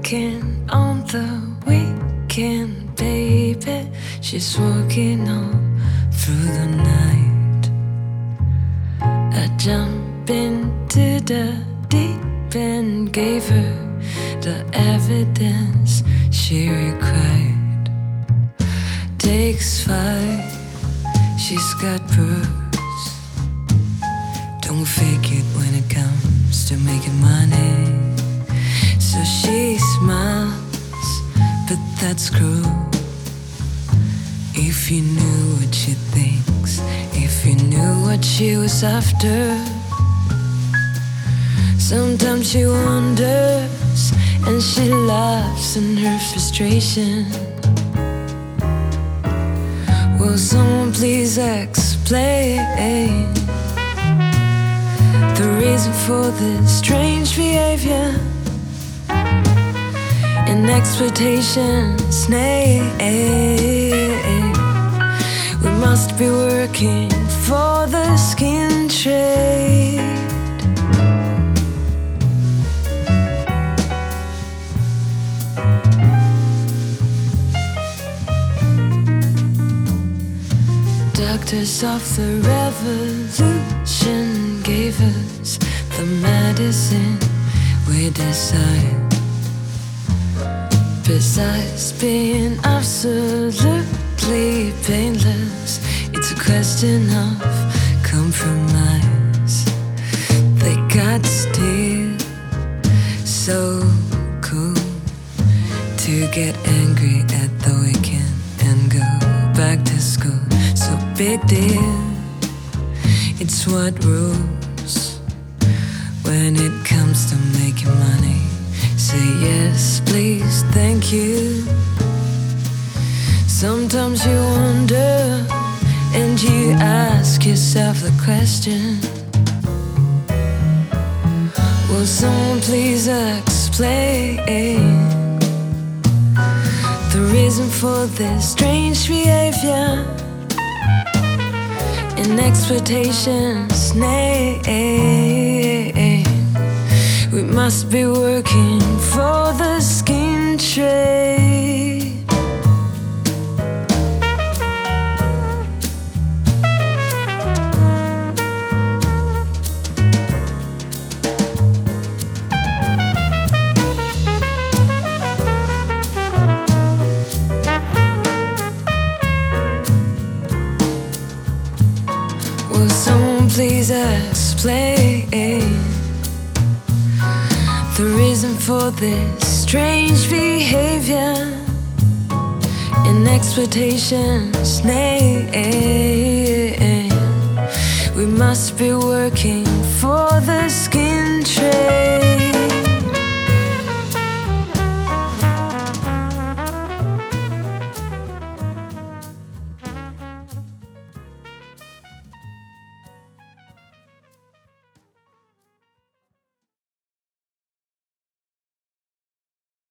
working on the weekend, baby. She's working all through the night. I jumped into the deep end, gave her the evidence she required. Takes 5, she's got pearls. Don't fake it when it comes to making money. So she smiles, but that's cruel. If you knew what she thinks, if you knew what she was after. Sometimes she wonders, and she laughs in her frustration. Will someone please explain the reason for this strange behavior and expectations? Nay, we must be working for the skin trade. Doctors of the revolution gave us the medicine we desire. Besides being absolutely painless, it's a question of compromise. They got still so cool to get angry at the weekend and go back to school. So big deal, it's what rules when it comes to making money. Say yes, please, thank you. Sometimes you wonder and you ask yourself the question, will someone please explain the reason for this strange behavior and expectations? Nay, we must be working for the skin trade. Will someone please explain the reason for this strange behavior and expectations? Nay, we must be working for the skin trade.